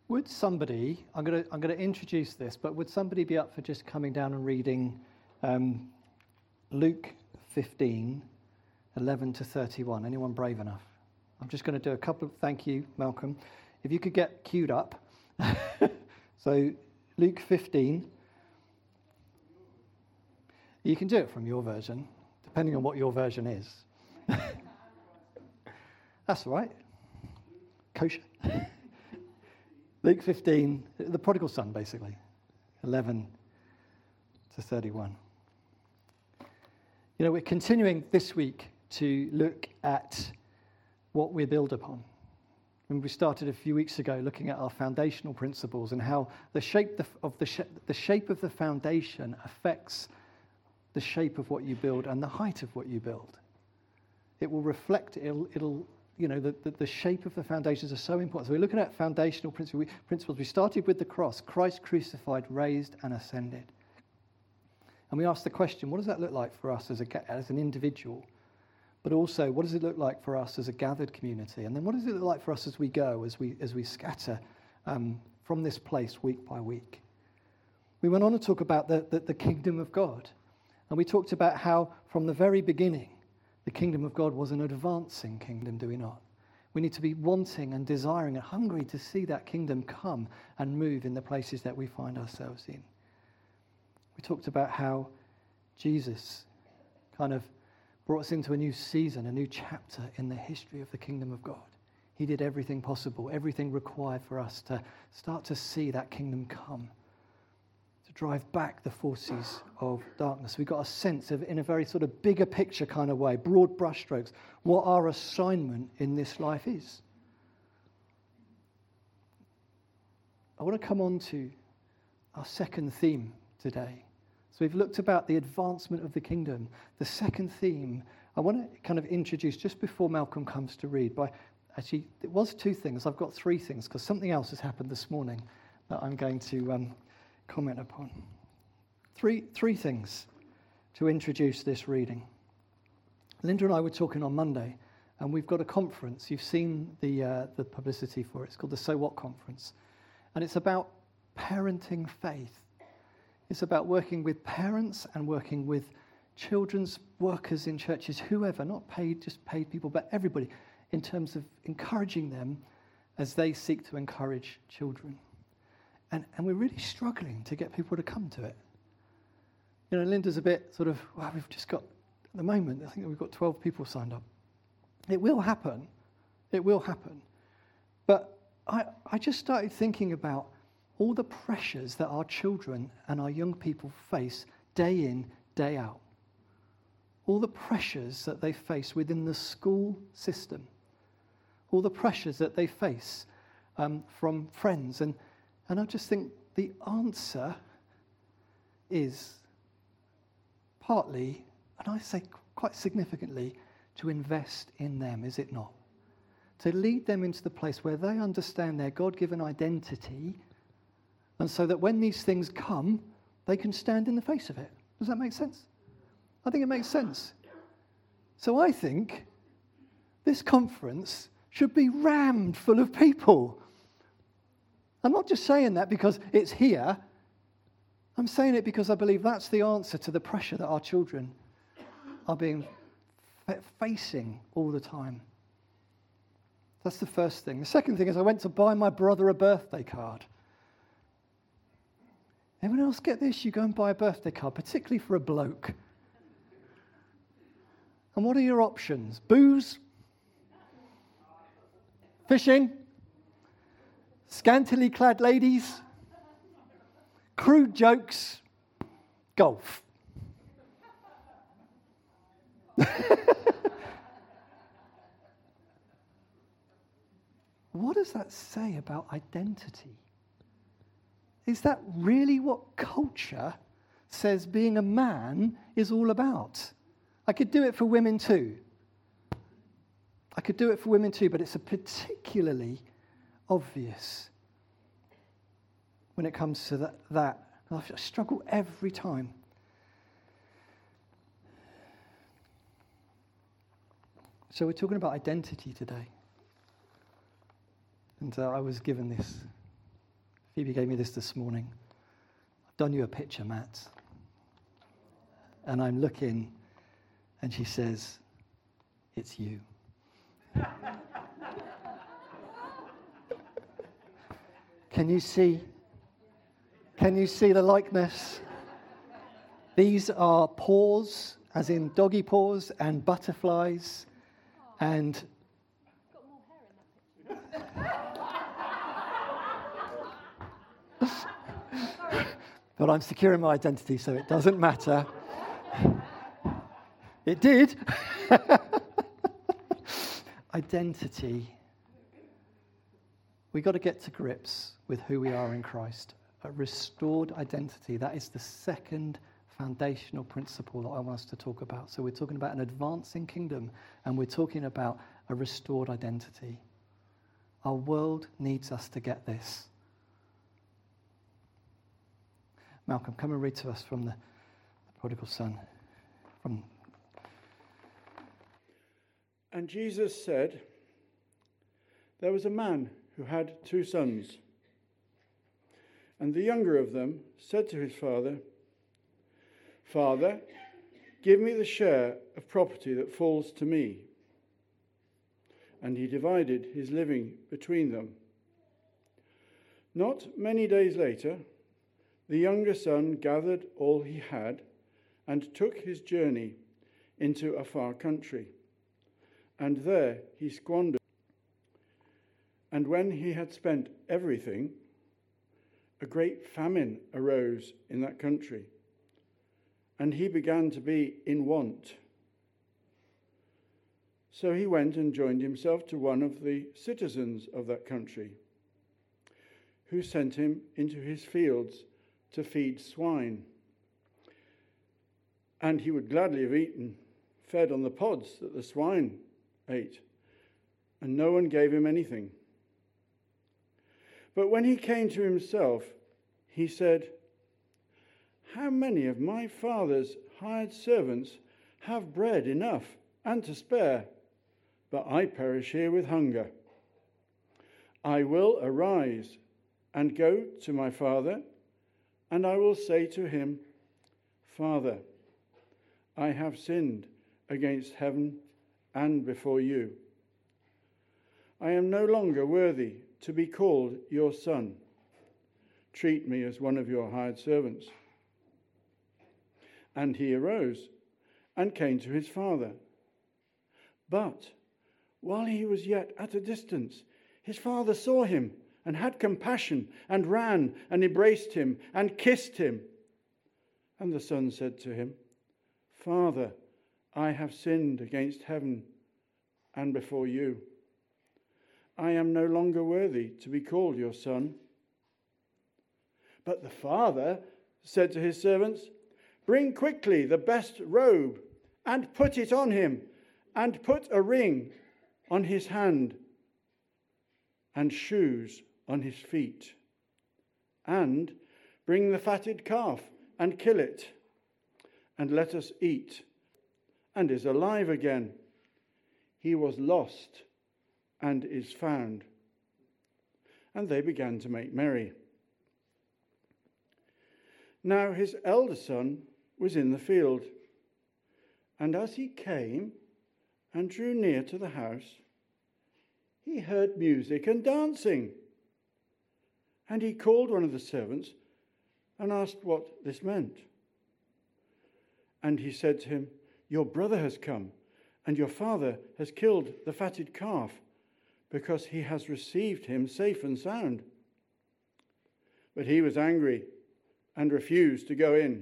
Would somebody, I'm going to introduce this, but would somebody be up for just coming down and reading Luke 15, 11 to 31? Anyone brave enough? I'm just going to do a couple of, thank you, Malcolm. If you could get queued up. So Luke 15. You can do it from your version, depending on what your version is. That's all right. Kosher. Luke 15, the prodigal son, basically, 11 to 31. You know, we're continuing this week to look at what we build upon. And we started a few weeks ago looking at our foundational principles and how the shape of the foundation affects the shape of what you build and the height of what you build. It will reflect, it'll you know, the shape of the foundations are so important. So we're looking at foundational principles. We started with the cross, Christ crucified, raised and ascended. And we asked the question, what does that look like for us as an individual? But also, what does it look like for us as a gathered community? And then what does it look like for us as we go, as we scatter from this place week by week? We went on to talk about the kingdom of God. And we talked about how from the very beginning, the kingdom of God was an advancing kingdom, do we not? We need to be wanting and desiring and hungry to see that kingdom come and move in the places that we find ourselves in. We talked about how Jesus kind of brought us into a new season, a new chapter in the history of the kingdom of God. He did everything possible, everything required for us to start to see that kingdom come, to drive back the forces of darkness. We got a sense of, in a very sort of bigger picture kind of way, broad brushstrokes, what our assignment in this life is. I want to come on to our second theme today. So we've looked about the advancement of the kingdom. The second theme, I want to kind of introduce just before Malcolm comes to read. Actually, it was two things. I've got three things because something else has happened this morning that I'm going to comment upon. Three things to introduce this reading. Linda and I were talking on Monday, and we've got a conference. You've seen the publicity for it. It's called the So What Conference. And it's about parenting faith. It's about working with parents and working with children's workers in churches, whoever, not paid, just paid people, but everybody, in terms of encouraging them as they seek to encourage children. And we're really struggling to get people to come to it. You know, Linda's a bit sort of, well, we've just got, at the moment, I think we've got 12 people signed up. It will happen. It will happen. But I just started thinking about all the pressures that our children and our young people face day in, day out. All the pressures that they face within the school system. All the pressures that they face from friends. And I just think the answer is partly, and I say quite significantly, to invest in them, is it not? To lead them into the place where they understand their God-given identity, and so that when these things come, they can stand in the face of it. Does that make sense? I think it makes sense. So I think this conference should be rammed full of people. I'm not just saying that because it's here. I'm saying it because I believe that's the answer to the pressure that our children are facing all the time. That's the first thing. The second thing is I went to buy my brother a birthday card. Anyone else get this? You go and buy a birthday card, particularly for a bloke. And what are your options? Booze? Fishing? Scantily clad ladies? Crude jokes? Golf? What does that say about identity? Is that really what culture says being a man is all about? I could do it for women too. But it's a particularly obvious when it comes to that. I struggle every time. So we're talking about identity today. And I was given this Phoebe gave me this morning. I've done you a picture, Matt. And I'm looking, and she says, it's you. Can you see? Can you see the likeness? These are paws, as in doggy paws, and butterflies, and but I'm securing my identity, so it doesn't matter. It did. Identity. We've got to get to grips with who we are in Christ. A restored identity. That is the second foundational principle that I want us to talk about. So we're talking about an advancing kingdom, and we're talking about a restored identity. Our world needs us to get this. Malcolm, come and read to us from the prodigal son. And Jesus said, there was a man who had 2 sons. And the younger of them said to his father, Father, give me the share of property that falls to me. And he divided his living between them. Not many days later, the younger son gathered all he had and took his journey into a far country. And there he squandered. And when he had spent everything, a great famine arose in that country, and he began to be in want. So he went and joined himself to one of the citizens of that country, who sent him into his fields to feed swine. And he would gladly have fed on the pods that the swine ate, and no one gave him anything. But when he came to himself, he said, how many of my father's hired servants have bread enough and to spare, but I perish here with hunger? I will arise and go to my father, and I will say to him, Father, I have sinned against heaven and before you. I am no longer worthy to be called your son. Treat me as one of your hired servants. And he arose and came to his father. But while he was yet at a distance, his father saw him and had compassion and ran and embraced him and kissed him. And the son said to him, Father, I have sinned against heaven and before you. I am no longer worthy to be called your son. But the father said to his servants, bring quickly the best robe and put it on him, and put a ring on his hand and shoes on his feet. And bring the fatted calf and kill it, and let us eat, and is alive again. He was lost and is found. And they began to make merry. Now his elder son was in the field, and as he came and drew near to the house, he heard music and dancing. And he called one of the servants and asked what this meant. And he said to him, your brother has come, and your father has killed the fatted calf, because he has received him safe and sound. But he was angry and refused to go in.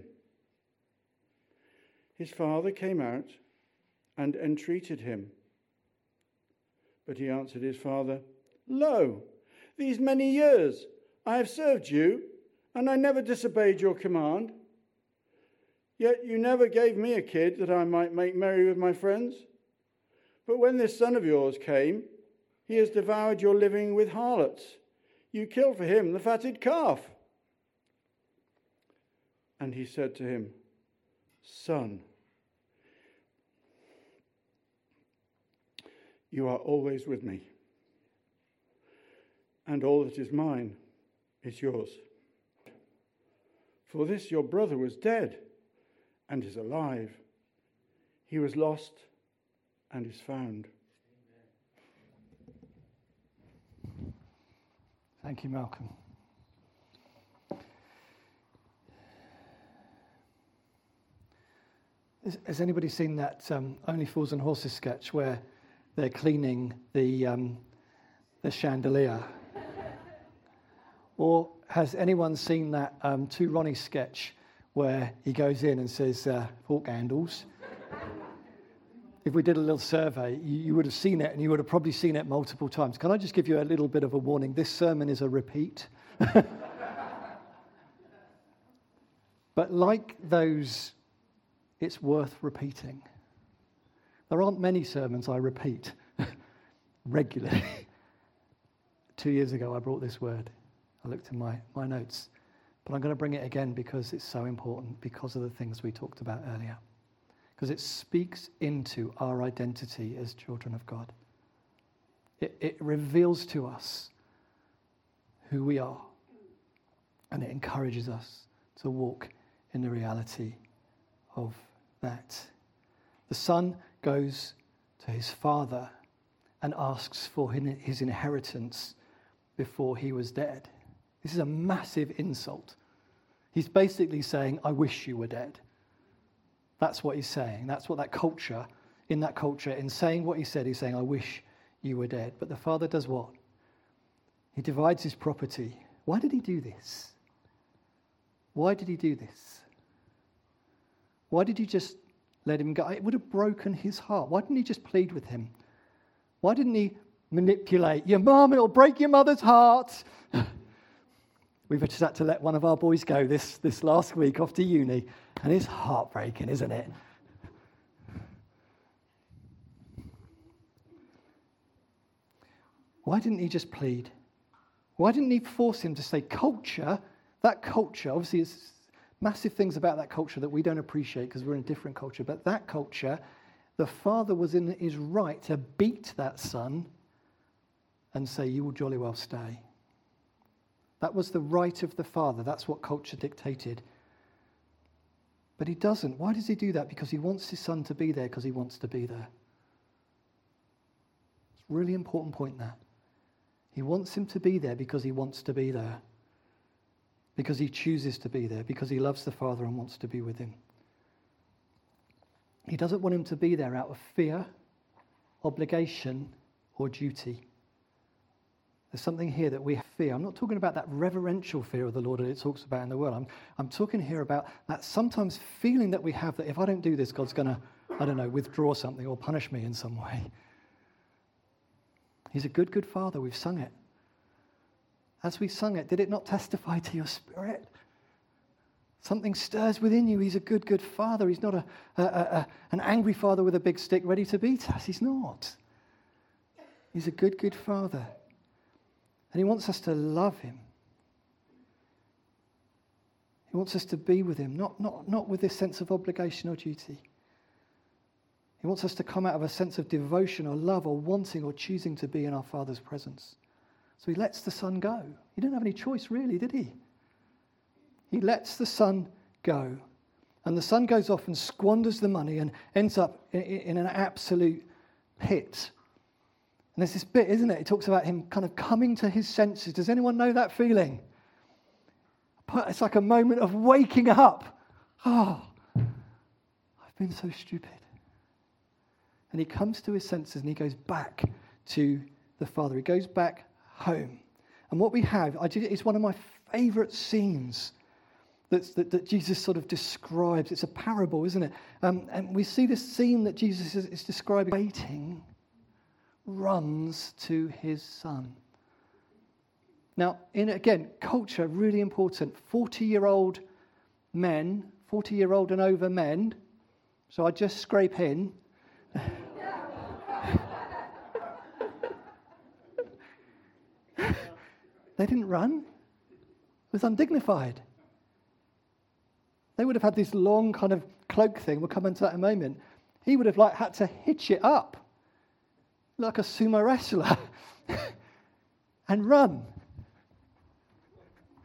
His father came out and entreated him. But he answered his father, lo, these many years I have served you, and I never disobeyed your command. Yet you never gave me a kid that I might make merry with my friends. But when this son of yours came, he has devoured your living with harlots. You killed for him the fatted calf. And he said to him, son, you are always with me, and all that is mine is yours. For this your brother was dead and is alive. He was lost and is found. Thank you, Malcolm. Has anybody seen that Only Fools and Horses sketch where they're cleaning the chandelier? Or has anyone seen that To Ronnie sketch where he goes in and says, fork handles? If we did a little survey, you would have seen it, and you would have probably seen it multiple times. Can I just give you a little bit of a warning? This sermon is a repeat. But like those, it's worth repeating. There aren't many sermons I repeat regularly. 2 years ago, I brought this word. I looked in my notes. But I'm going to bring it again because it's so important, because of the things we talked about earlier. Because it speaks into our identity as children of God. It reveals to us who we are. And it encourages us to walk in the reality of that. The son goes to his father and asks for his inheritance before he was dead. This is a massive insult. He's basically saying, I wish you were dead. That's what he's saying. That's what in that culture, in saying what he said, he's saying, I wish you were dead. But the father does what? He divides his property. Why did he do this? Why did he do this? Why did he just let him go? It would have broken his heart. Why didn't he just plead with him? Why didn't he manipulate your mum? It'll break your mother's heart. We've just had to let one of our boys go this last week off to uni, and it's heartbreaking, isn't it? Why didn't he just plead? Why didn't he force him to say culture? That culture, obviously, it's massive things about that culture that we don't appreciate because we're in a different culture. But that culture, the father was in his right to beat that son and say, you will jolly well stay. That was the right of the father. That's what culture dictated. But he doesn't. Why does he do that? Because he wants his son to be there because he wants to be there. It's a really important point, that. He wants him to be there because he wants to be there. Because he chooses to be there. Because he loves the father and wants to be with him. He doesn't want him to be there out of fear, obligation, or duty. There's something here that we fear. I'm not talking about that reverential fear of the Lord that it talks about in the world. I'm talking here about that sometimes feeling that we have that if I don't do this, God's going to, withdraw something or punish me in some way. He's a good, good father. We've sung it. As we sung it, did it not testify to your spirit? Something stirs within you. He's a good, good father. He's not an angry father with a big stick ready to beat us. He's not. He's a good, good father. And he wants us to love him. He wants us to be with him, not with this sense of obligation or duty. He wants us to come out of a sense of devotion or love or wanting or choosing to be in our Father's presence. So he lets the son go. He didn't have any choice, really, did he? He lets the son go. And the son goes off and squanders the money and ends up in an absolute pit. And there's this bit, isn't it? It talks about him kind of coming to his senses. Does anyone know that feeling? It's like a moment of waking up. Oh, I've been so stupid. And he comes to his senses and he goes back to the Father. He goes back home. And what we have, it's one of my favourite scenes that Jesus sort of describes. It's a parable, isn't it? And we see this scene that Jesus is describing. Waiting, runs to his son. Now, again, culture, really important. 40-year-old men, 40-year-old and over men. So I just scrape in. They didn't run. It was undignified. They would have had this long kind of cloak thing. We'll come into that in a moment. He would have had to hitch it up like a sumo wrestler and run.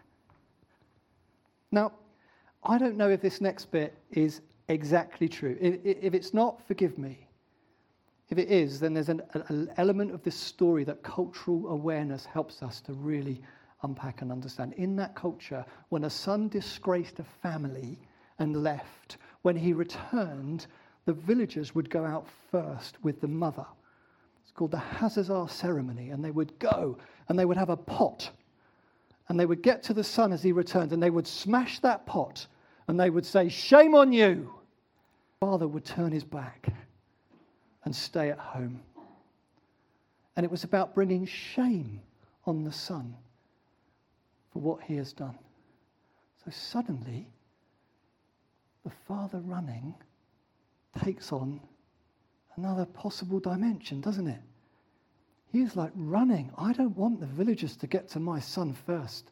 Now, I don't know if this next bit is exactly true. If it's not, forgive me. If it is, then there's an element of this story that cultural awareness helps us to really unpack and understand. In that culture, when a son disgraced a family and left, when he returned, the villagers would go out first with the mother. It's called the Hazazah ceremony, and they would go and they would have a pot, and they would get to the son as he returned, and they would smash that pot, and they would say, "Shame on you!" Father would turn his back and stay at home. And it was about bringing shame on the son for what he has done. So suddenly, the father running takes on another possible dimension, doesn't it? He's like running. I don't want the villagers to get to my son first.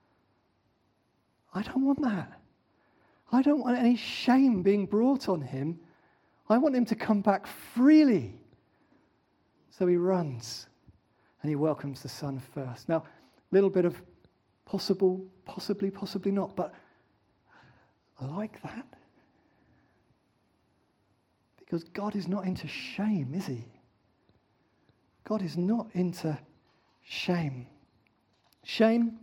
I don't want that. I don't want any shame being brought on him. I want him to come back freely. So he runs and he welcomes the son first. Now, a little bit of possibly not, but I like that. Because God is not into shame, is he? God is not into shame. Shame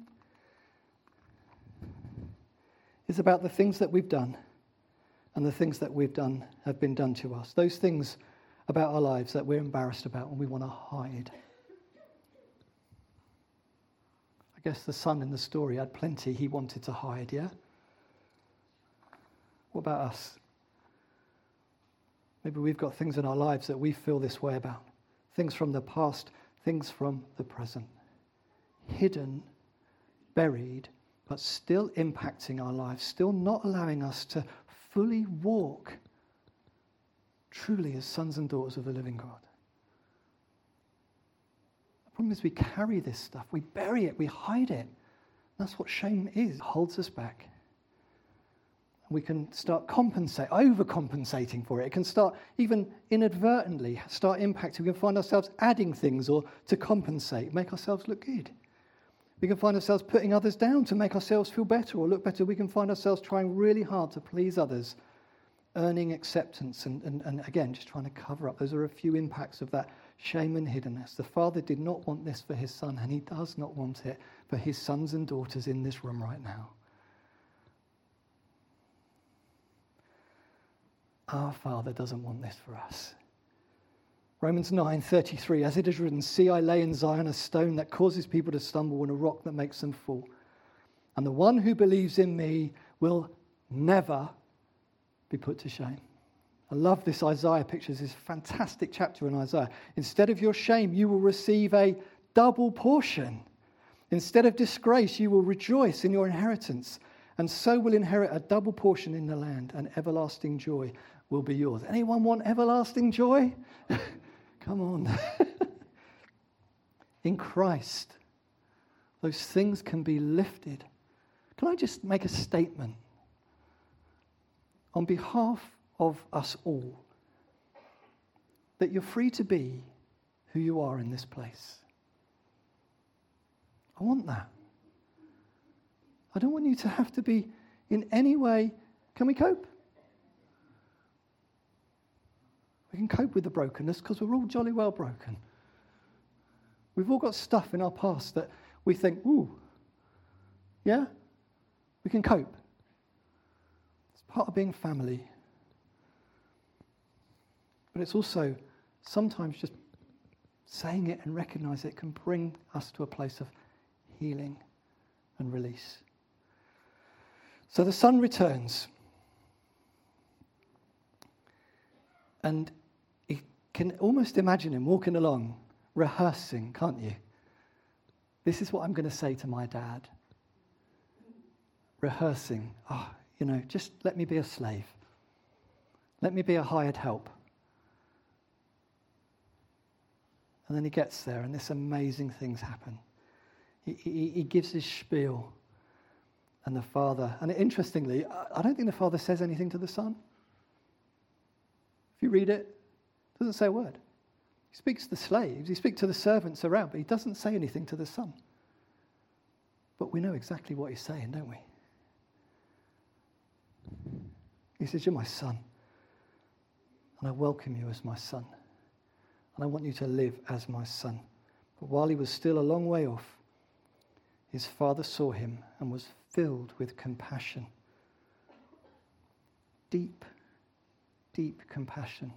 is about the things that we've done and the things that we've done have been done to us. Those things about our lives that we're embarrassed about and we want to hide. I guess the son in the story had plenty he wanted to hide, yeah? What about us? Maybe we've got things in our lives that we feel this way about. Things from the past, things from the present. Hidden, buried, but still impacting our lives, still not allowing us to fully walk truly as sons and daughters of the living God. The problem is we carry this stuff, we bury it, we hide it. That's what shame is. It holds us back. We can start overcompensating for it. It can start even inadvertently start impacting. We can find ourselves adding things or to compensate, make ourselves look good. We can find ourselves putting others down to make ourselves feel better or look better. We can find ourselves trying really hard to please others, earning acceptance and again, just trying to cover up. Those are a few impacts of that shame and hiddenness. The Father did not want this for his son, and he does not want it for his sons and daughters in this room right now. Our Father doesn't want this for us. Romans 9:33, as it is written, "See, I lay in Zion a stone that causes people to stumble and a rock that makes them fall. And the one who believes in me will never be put to shame." I love this Isaiah picture, this fantastic chapter in Isaiah. Instead of your shame, you will receive a double portion. Instead of disgrace, you will rejoice in your inheritance, and so will inherit a double portion in the land, and everlasting joy will be yours. Anyone want everlasting joy? Come on. In Christ, those things can be lifted. Can I just make a statement? On behalf of us all, that you're free to be who you are in this place. I want that. I don't want you to have to be in any way. Can we cope? We can cope with the brokenness because we're all jolly well broken. We've all got stuff in our past that we think, ooh, yeah, we can cope. It's part of being family. But it's also sometimes just saying it and recognize it can bring us to a place of healing and release. So the son returns. And you can almost imagine him walking along, rehearsing, can't you? This is what I'm going to say to my dad. Rehearsing. Just let me be a slave. Let me be a hired help. And then he gets there and this amazing things happen. He gives his spiel. And the father, and interestingly, I don't think the father says anything to the son. If you read it, doesn't say a word. He speaks to the slaves, he speaks to the servants around, but he doesn't say anything to the son. But we know exactly what he's saying, don't we? He says, you're my son. And I welcome you as my son. And I want you to live as my son. But while he was still a long way off, his father saw him and was filled with compassion. Deep, deep compassion.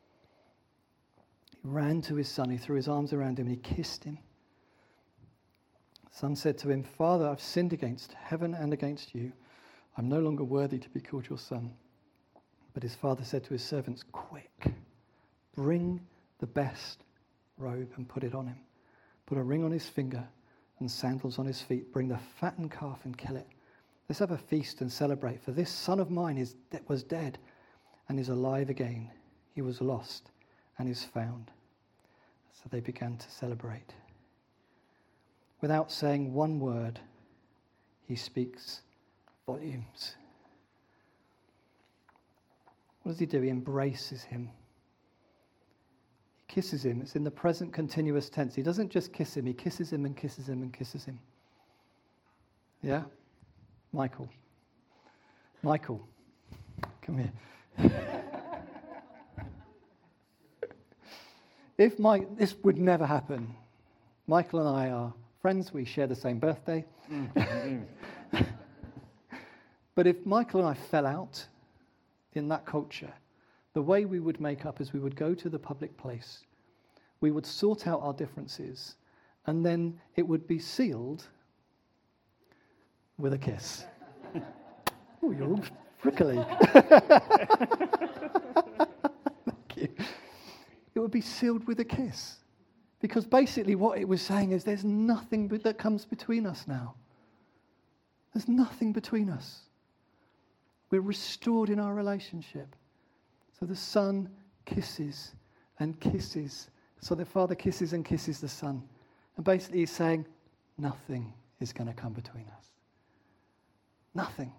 He ran to his son, he threw his arms around him and he kissed him. The son said to him, Father, I've sinned against heaven and against you. I'm no longer worthy to be called your son. But his father said to his servants, quick, bring the best robe and put it on him. Put a ring on his finger and sandals on his feet. Bring the fattened calf and kill it. Let's have a feast and celebrate. For this son of mine was dead and is alive again. He was lost and is found. So they began to celebrate. Without saying one word, he speaks volumes. What does he do? He embraces him. He kisses him. It's in the present continuous tense. He doesn't just kiss him. He kisses him and kisses him and kisses him. Yeah? Michael, come here. This would never happen. Michael and I are friends. We share the same birthday. But if Michael and I fell out in that culture, the way we would make up is we would go to the public place, we would sort out our differences, and then it would be sealed with a kiss. Oh, you're all prickly. Thank you. It would be sealed with a kiss. Because basically what it was saying is there's nothing that comes between us now. There's nothing between us. We're restored in our relationship. So the son kisses and kisses. So the father kisses and kisses the son. And basically he's saying, nothing is going to come between us. Nothing.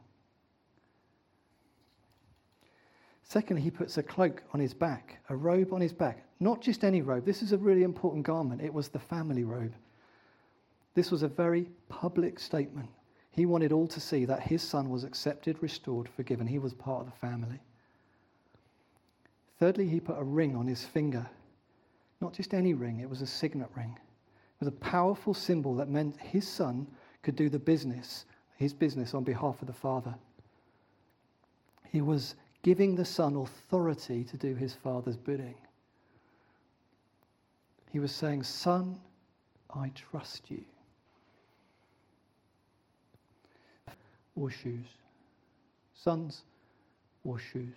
Secondly, he puts a cloak on his back, a robe on his back. Not just any robe. This is a really important garment. It was the family robe. This was a very public statement. He wanted all to see that his son was accepted, restored, forgiven. He was part of the family. Thirdly, he put a ring on his finger. Not just any ring, it was a signet ring. It was a powerful symbol that meant his son could do his business on behalf of the father. He was giving the son authority to do his father's bidding. He was saying, son, I trust you. Or shoes. Sons or shoes.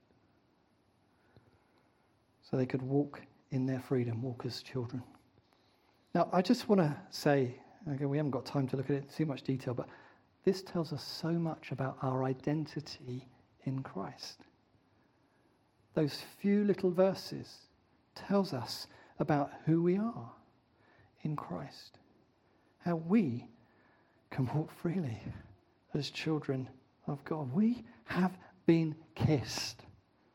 So they could walk in their freedom, walk as children. Now, I just want to say, again, we haven't got time to look at it in too much detail, but this tells us so much about our identity in Christ. Those few little verses tells us about who we are in Christ. How we can walk freely as children of God. We have been kissed.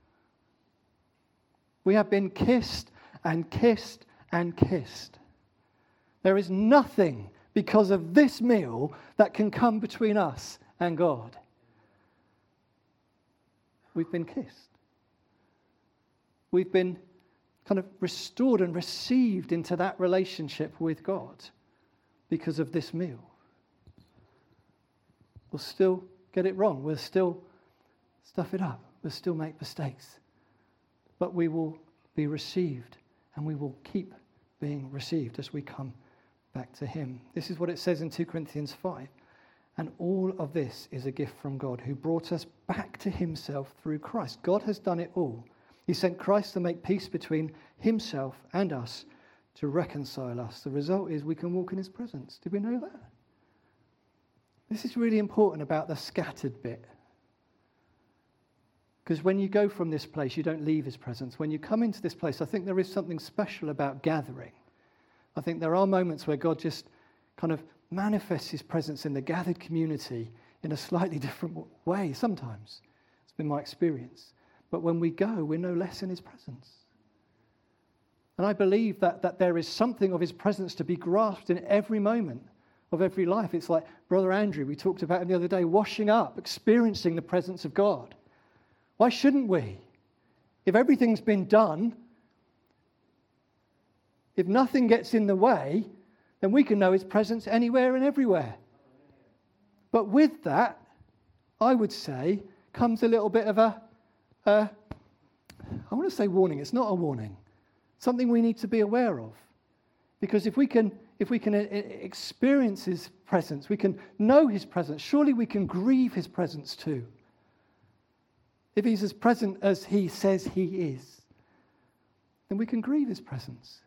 We have been kissed and kissed and kissed. There is nothing because of this meal that can come between us and God. We've been kissed. We've been kind of restored and received into that relationship with God because of this meal. We'll still get it wrong. We'll still stuff it up. We'll still make mistakes. But we will be received, and we will keep being received as we come back to him. This is what it says in 2 Corinthians 5. And all of this is a gift from God, who brought us back to himself through Christ. God has done it all. He sent Christ to make peace between himself and us, to reconcile us. The result is we can walk in his presence. Did we know that? This is really important about the scattered bit. Because when you go from this place, you don't leave his presence. When you come into this place, I think there is something special about gathering. I think there are moments where God just kind of manifests his presence in the gathered community in a slightly different way sometimes. It's been my experience. But when we go, we're no less in his presence. And I believe that there is something of his presence to be grasped in every moment of every life. It's like Brother Andrew, we talked about him the other day, washing up, experiencing the presence of God. Why shouldn't we? If everything's been done, if nothing gets in the way, then we can know his presence anywhere and everywhere. But with that, I would say, comes a little bit of I want to say warning. It's not a warning. Something we need to be aware of. Because if we can experience his presence, we can know his presence, surely we can grieve his presence too. If he's as present as he says he is, then we can grieve his presence.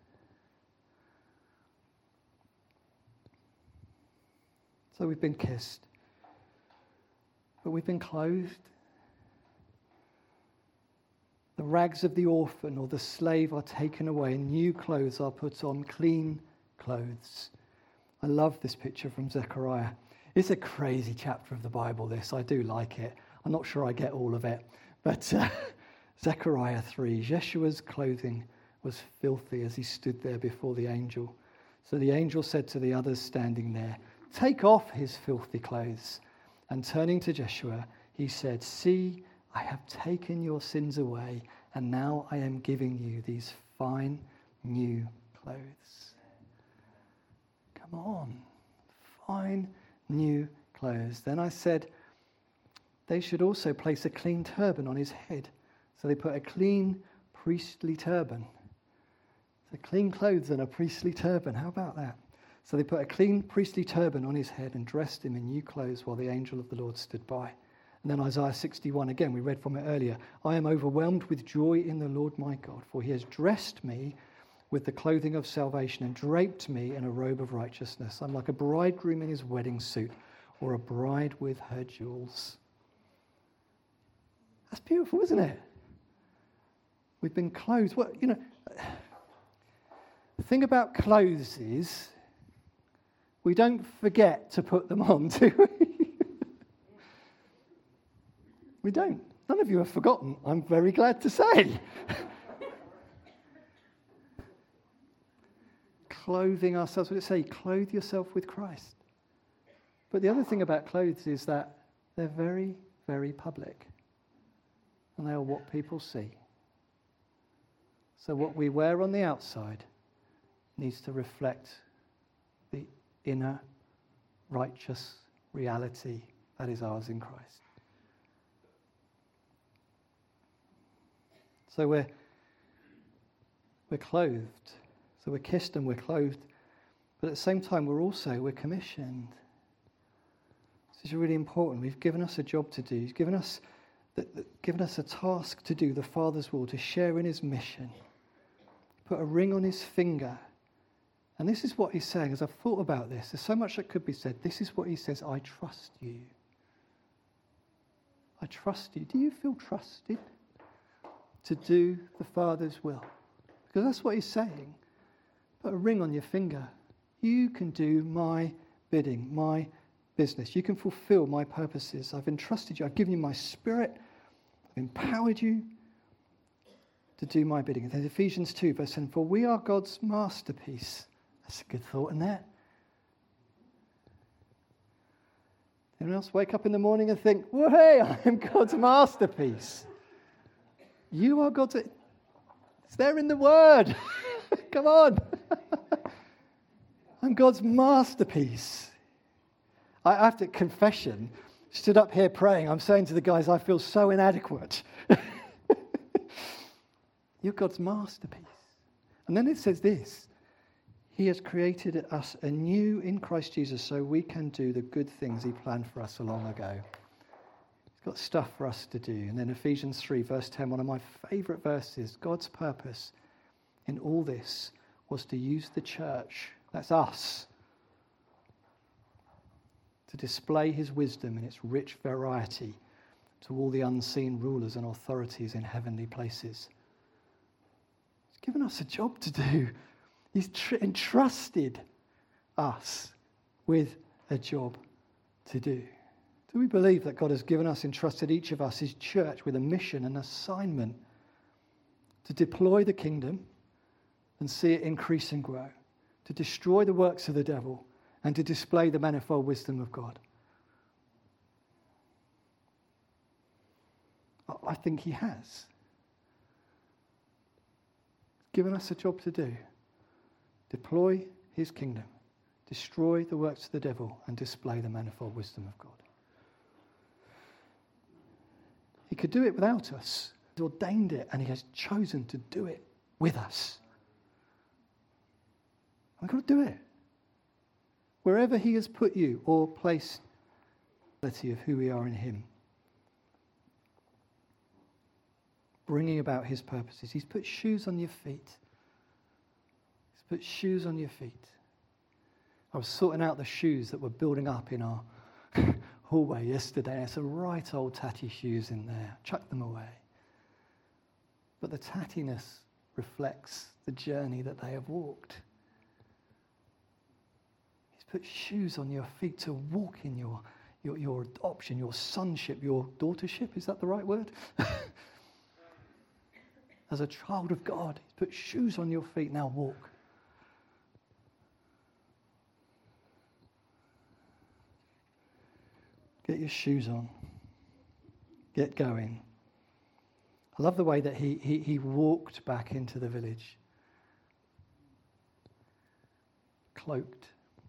So we've been kissed, but we've been clothed. The rags of the orphan or the slave are taken away, and new clothes are put on, clean clothes. I love this picture from Zechariah. It's a crazy chapter of the Bible, this. I do like it. I'm not sure I get all of it. But Zechariah 3, Jeshua's clothing was filthy as he stood there before the angel. So the angel said to the others standing there, "Take off his filthy clothes." And turning to Jeshua, he said, "See, I have taken your sins away, and now I am giving you these fine new clothes." Come on, fine new clothes. Then I said, they should also place a clean turban on his head. So they put a clean priestly turban. So clean clothes and a priestly turban. How about that? So they put a clean priestly turban on his head and dressed him in new clothes while the angel of the Lord stood by. And then Isaiah 61 again, we read from it earlier. "I am overwhelmed with joy in the Lord my God, for he has dressed me with the clothing of salvation and draped me in a robe of righteousness. I'm like a bridegroom in his wedding suit, or a bride with her jewels." That's beautiful, isn't it? We've been clothed. Well, the thing about clothes is we don't forget to put them on, do we? We don't. None of you have forgotten, I'm very glad to say. Clothing ourselves, what did it say? Clothe yourself with Christ. But the other thing about clothes is that they're very, very public. And they are what people see. So what we wear on the outside needs to reflect the inner righteous reality that is ours in Christ. So we're clothed. So we're kissed and we're clothed. But at the same time, we're commissioned. This is really important. We've given us a job to do. He's given us a task to do, the Father's will, to share in his mission. Put a ring on his finger. And this is what he's saying. As I've thought about this, there's so much that could be said. This is what he says: I trust you. I trust you. Do you feel trusted to do the Father's will? Because that's what he's saying. Put a ring on your finger. You can do my bidding, my business. You can fulfill my purposes. I've entrusted you. I've given you my Spirit. I've empowered you to do my bidding. And then Ephesians 2, verse 10, "For we are God's masterpiece." That's a good thought, isn't it? Anyone else wake up in the morning and think, "Well, hey, I am God's masterpiece"? You are God's... It's there in the Word. Come on. I'm God's masterpiece. I have to confession, stood up here praying, I'm saying to the guys, I feel so inadequate. You're God's masterpiece. And then it says this: He has created us anew in Christ Jesus so we can do the good things he planned for us long ago. He's got stuff for us to do. And then Ephesians 3, verse 10, one of my favourite verses, God's purpose in all this was to use the church, that's us, to display his wisdom in its rich variety to all the unseen rulers and authorities in heavenly places. He's given us a job to do. He's entrusted us with a job to do. Do we believe that God has given us, entrusted each of us, his church, with a mission, an assignment to deploy the kingdom and see it increase and grow, to destroy the works of the devil and to display the manifold wisdom of God? I think he has. Given us a job to do. Deploy his kingdom, destroy the works of the devil, and display the manifold wisdom of God. He could do it without us. He's ordained it, and he has chosen to do it with us. We've got to do it. Wherever he has put you or placed the reality of who we are in him. Bringing about his purposes. He's put shoes on your feet. He's put shoes on your feet. I was sorting out the shoes that were building up in our hallway yesterday. There's some right old tatty shoes in there. Chuck them away. But the tattiness reflects the journey that they have walked. He's put shoes on your feet to walk in your adoption, your sonship, your daughtership. Is that the right word? As a child of God, he's put shoes on your feet. Now walk. Get your shoes on. Get going. I love the way that he walked back into the village. Cloaked.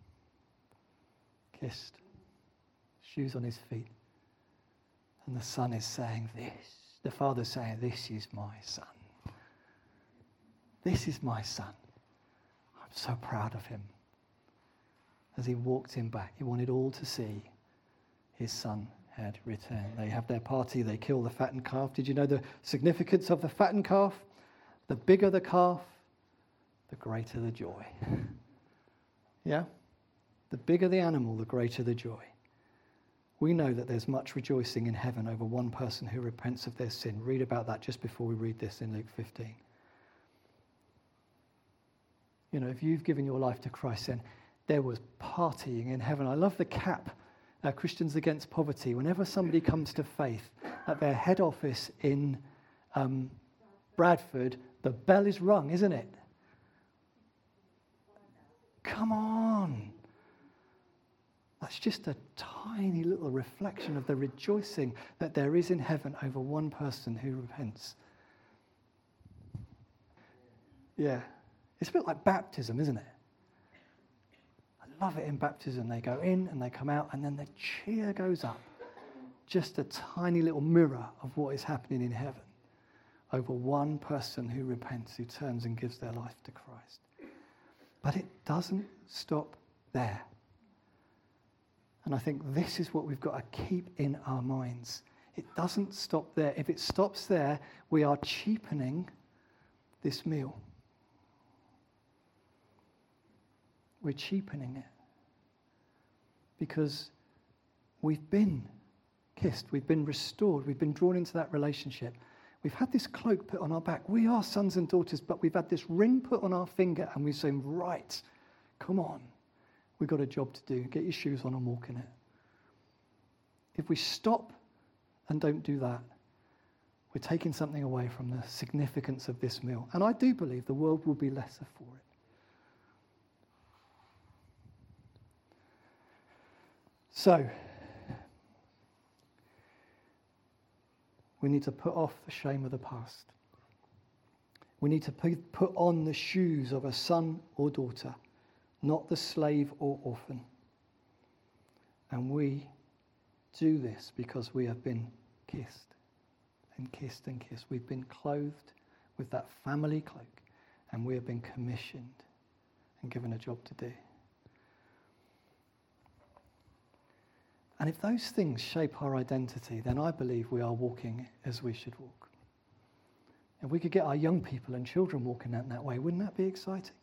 Kissed. Shoes on his feet. And the son is saying this. The father's saying, this is my son. This is my son. I'm so proud of him. As he walked him back, he wanted all to see his son had returned. They have their party, they kill the fattened calf. Did you know the significance of the fattened calf? The bigger the calf, the greater the joy. Yeah? The bigger the animal, the greater the joy. We know that there's much rejoicing in heaven over one person who repents of their sin. Read about that just before we read this in Luke 15. You know, if you've given your life to Christ, then there was partying in heaven. I love the CAP, Christians Against Poverty. Whenever somebody comes to faith at their head office in Bradford, the bell is rung, isn't it? Come on. That's just a tiny little reflection of the rejoicing that there is in heaven over one person who repents. Yeah. It's a bit like baptism, isn't it? I love it in baptism. They go in and they come out and then the cheer goes up. Just a tiny little mirror of what is happening in heaven over one person who repents, who turns and gives their life to Christ. But it doesn't stop there. And I think this is what we've got to keep in our minds. It doesn't stop there. If it stops there, we are cheapening this meal. We're cheapening it. Because we've been kissed, we've been restored, we've been drawn into that relationship. We've had this cloak put on our back. We are sons and daughters, but we've had this ring put on our finger and we're saying, right, come on. We've got a job to do. Get your shoes on and walk in it. If we stop and don't do that, we're taking something away from the significance of this meal. And I do believe the world will be lesser for it. So, we need to put off the shame of the past. We need to put on the shoes of a son or daughter, not the slave or orphan. And we do this because we have been kissed and kissed and kissed. We've been clothed with that family cloak and we have been commissioned and given a job to do. And if those things shape our identity, then I believe we are walking as we should walk. If we could get our young people and children walking out in that way, wouldn't that be exciting?